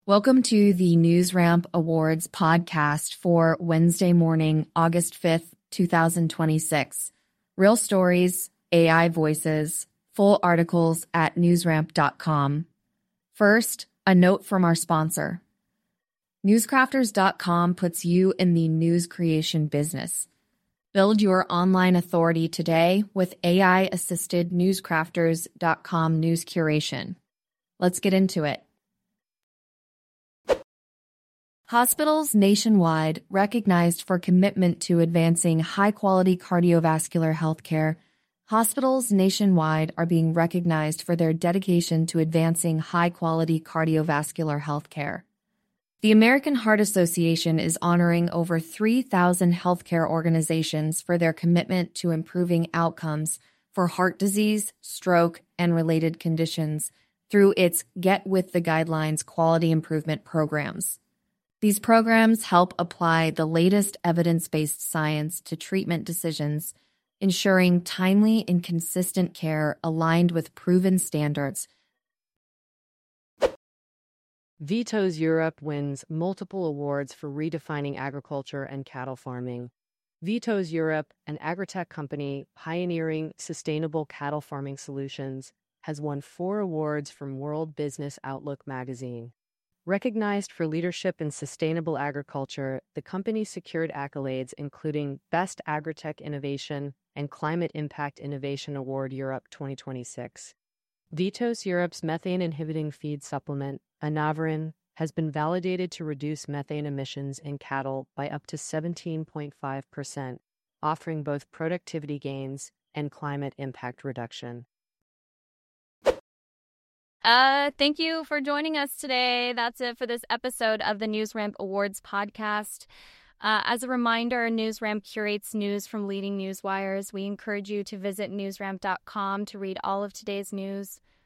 Welcome to the NewsRamp Awards podcast for Wednesday morning, August 5th, 2026. Real stories, AI voices, full articles at newsramp.com. First, a note from our sponsor. Newscrafters.com puts you in the news creation business. Build your online authority today with AI-assisted newscrafters.com news curation. Let's get into it. Hospitals nationwide, recognized for commitment to advancing high-quality cardiovascular healthcare, hospitals nationwide are being recognized for their dedication to advancing high-quality cardiovascular healthcare. The American Heart Association is honoring over 3,000 healthcare organizations for their commitment to improving outcomes for heart disease, stroke, and related conditions through its Get With the Guidelines quality improvement programs. These programs help apply the latest evidence-based science to treatment decisions, ensuring timely and consistent care aligned with proven standards. Vito's Europe wins multiple awards for redefining agriculture and cattle farming. Vito's Europe, an agritech company pioneering sustainable cattle farming solutions, has won 4 awards from World Business Outlook magazine. Recognized for leadership in sustainable agriculture, the company secured accolades including Best Agritech Innovation and Climate Impact Innovation Award Europe 2026. Vito's Europe's methane-inhibiting feed supplement, Anaverin, has been validated to reduce methane emissions in cattle by up to 17.5%, offering both productivity gains and climate impact reduction. Thank you for joining us today. That's it for this episode of the NewsRamp Awards podcast. As a reminder, NewsRamp curates news from leading news wires. We encourage you to visit newsramp.com to read all of today's news.